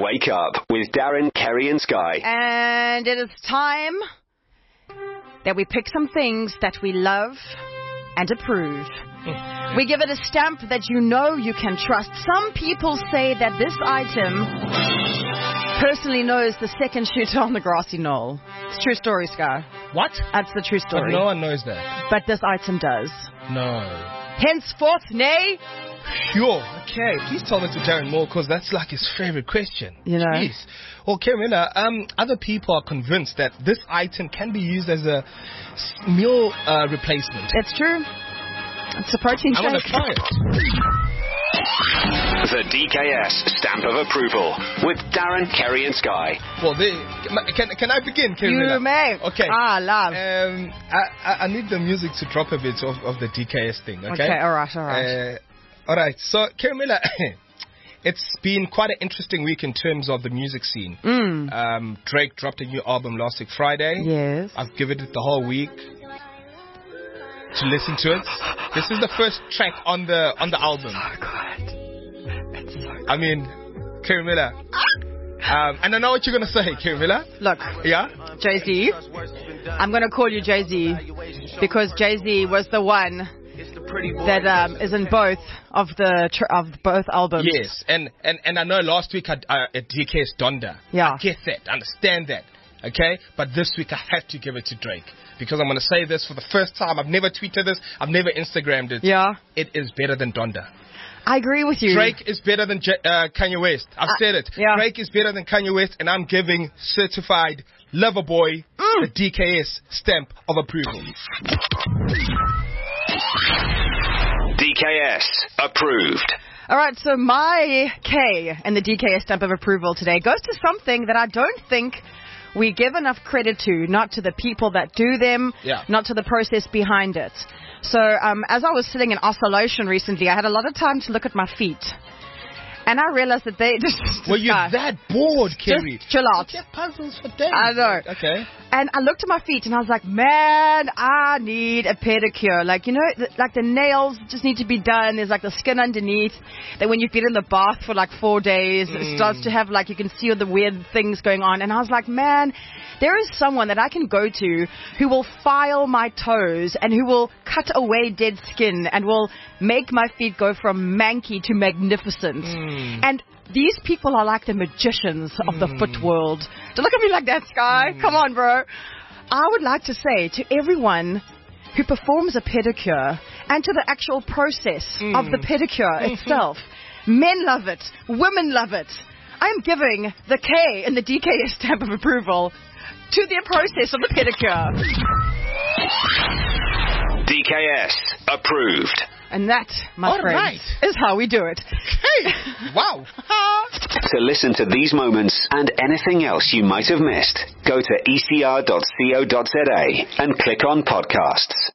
Wake Up with Darren, Kerry and Sky. And it is time that we pick some things that we love and approve. We give it a stamp that you know you can trust. Some people say that this item personally knows the second shooter on the grassy knoll. It's true story, Sky. What? That's the true story. But no one knows that. But this item does. No. Henceforth, nay. Sure. Okay. Please tell Mr. Darren more, because that's like his favorite question. You know. Jeez. Well, Carolina, other people are convinced that this item can be used as a meal replacement. It's true. It's a protein shake. I want to try it. The DKS Stamp of Approval with Darren, Kerry and Sky. Well, can I begin, Carolina? You may. Okay. Love. I need the music to drop a bit of the DKS thing, okay? Okay, all right. All right, so, Carolina, it's been quite an interesting week in terms of the music scene. Drake dropped a new album last week, Friday. Yes. I've given it the whole week to listen to it. This is the first track on the album. So good. It's so good. I mean, Carolina. And I know what you're going to say, Carolina. Look. Yeah? Jay-Z. I'm going to call you Jay-Z because Jay-Z was the one that is in both of both albums. Yes, and I know last week at DK's Donda. Yeah. I get that, I understand that, okay? But this week I have to give it to Drake because I'm going to say this for the first time. I've never tweeted this. I've never Instagrammed it. Yeah. It is better than Donda. I agree with you. Drake is better than Kanye West. I've said it. Yeah. Drake is better than Kanye West, and I'm giving certified lover boy the DKS stamp of approval. DKS approved. All right, so my K in the DKS stamp of approval today goes to something that I don't think we give enough credit to, not to the people that do them, not to the process behind it. So as I was sitting in isolation recently, I had a lot of time to look at my feet. And I realized that they just... Were you that bored, Kerry? Just chill out. You get puzzles for days. I know. Okay. And I looked at my feet and I was like, man, I need a pedicure. Like, you know, like the nails just need to be done. There's like the skin underneath that when you've been in the bath for like 4 days, it starts to have like, you can see all the weird things going on. And I was like, man, there is someone that I can go to who will file my toes and who will cut away dead skin and will make my feet go from manky to magnificent. And these people are like the magicians of the foot world. Don't look at me like that, Sky. Come on, bro. I would like to say to everyone who performs a pedicure and to the actual process of the pedicure itself, men love it. Women love it. I'm giving the K in the DKS stamp of approval to the process of the pedicure. DKS approved. And that, my friends, is how we do it. Hey, wow. To listen to these moments and anything else you might have missed, go to ecr.co.za and click on podcasts.